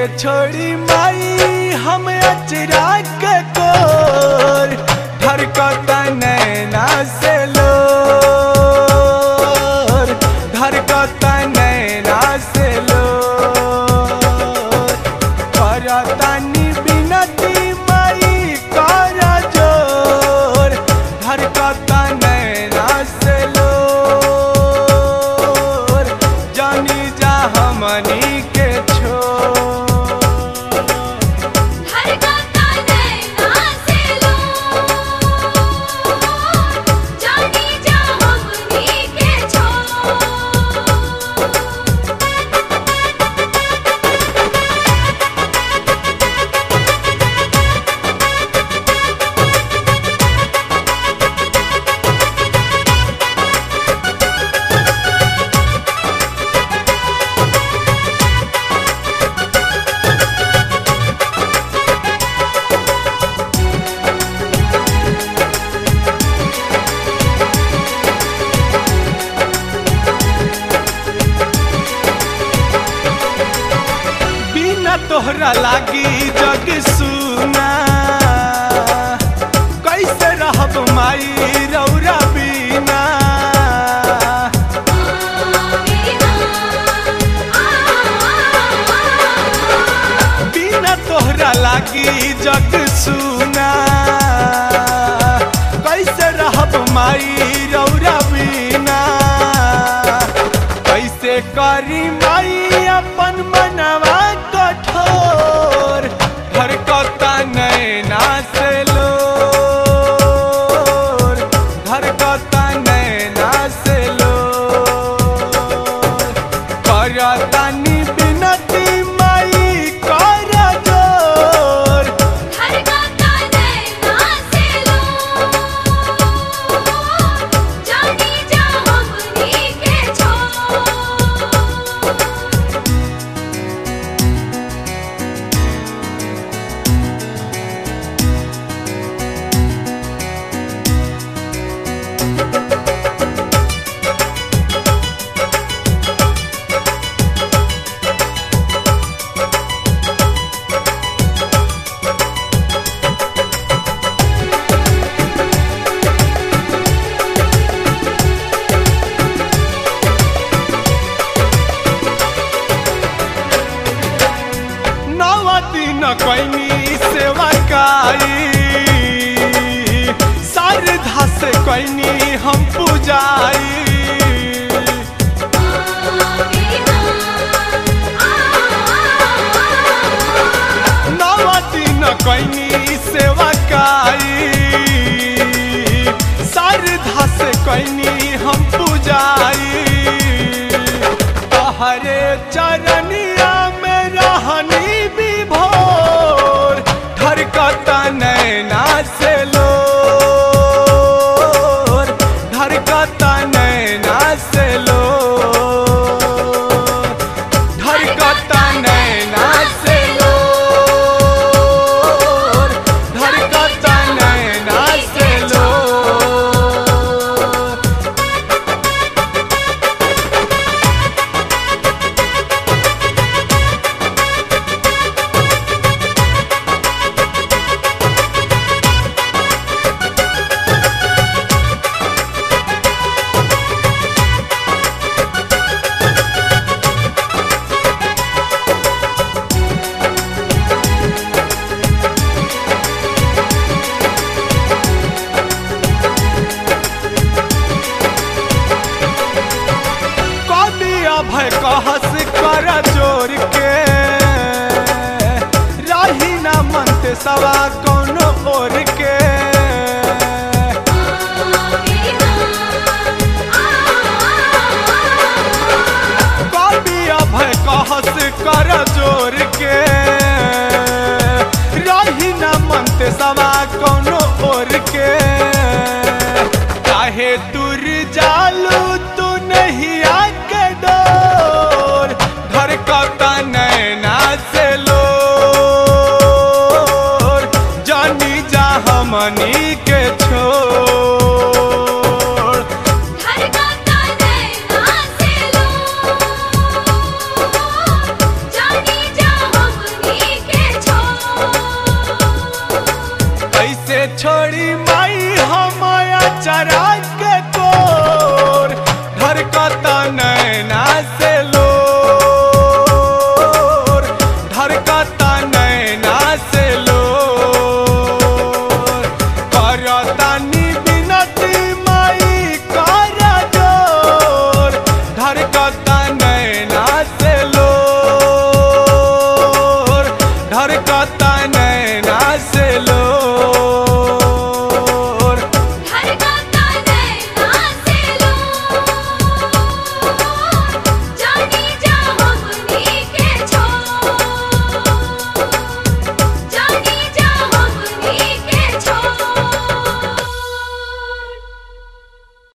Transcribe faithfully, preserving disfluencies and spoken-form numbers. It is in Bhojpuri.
छोड़ी माई हम अचरा के कोर धरकता नैना से लोर धरकता नैना से लोर करतानी बिनती माई कर जोर धरकता नैना से लोर जानी जा हमनी के तोहरा लागी जग सुना कैसे रहब माई रौरा बिना बिना तोहरा लागी जग सुना कैसे रहब माई रौरा बिना कैसे करी माई अपन मनवा कठोर धरकता नैना से लोर धरकता नैना से लोर करतानी बिनती माई कर जोर धरकता नैना से लोर जानी जा हमनी के छोर। दिन कैनी सेवा काई शारदा से कैनी हम पूजाई नौ दिन कैनी सेवा काई शारदा से कैनी हम पूजाई तोहरे चरनिया में रहनी विभोर धरकता नैना से लोर धरकता नैना से लोर धरकता नैना से लोर धरकता नैना से लोर। भय कहस कर जोर के रही ना मनते सवा कौनो ओर के कभी अभय कहस कर जोर के रही ना मनते सवा कौनो ओर के काहे दूर जालू